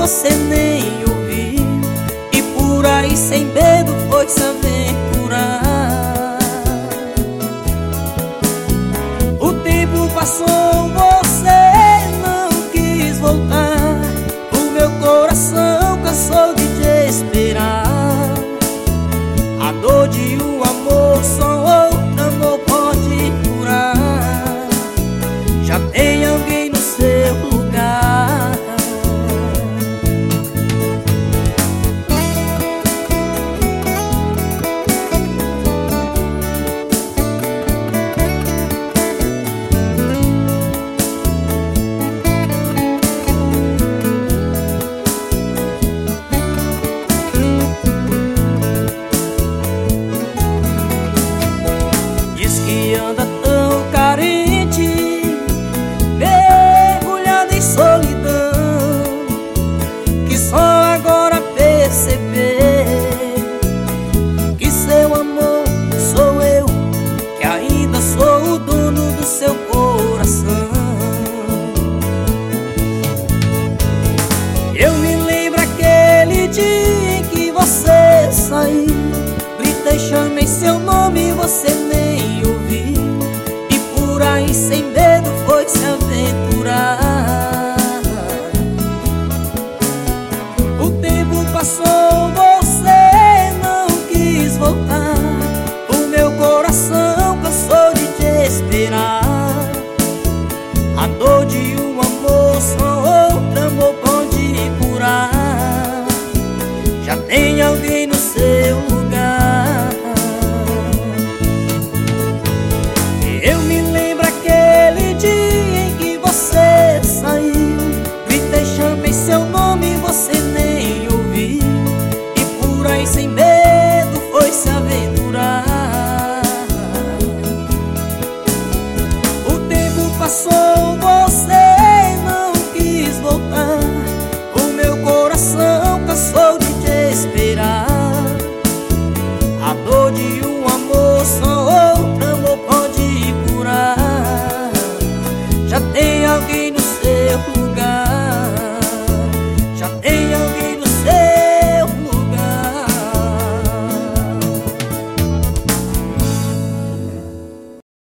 você nem ouviu, e por aí sem medo foi se aventurar. O tempo passou, você não quis voltar, o meu coração cansou de te esperar. A dor de um amor só outro amor pode curar. Já tem alguém no seu lugar. Diz que anda tão carente, mergulhada em solidão, que só agora perceber que seu amor sou eu, que ainda sou o dono do seu coração. Eu me lembro aquele dia em que você saiu, gritei, chamei seu nome e você nem ouviu, e por aí sem medo foi se aventurar. O tempo passou, você não quis voltar, o meu coração cansou de te esperar. A dor de um amor só outro amor pode curar. Já tem alguém no seu lugar. Eu me lembro aquele dia em que você saiu, gritei, chamei seu nome e você nem ouviu, e por aí sem medo foi se aventurar. O tempo passou, você não quis voltar, o meu coração cansou de te esperar. A dor de um amor só outro amor pode curar. Já tem alguém no seu lugar.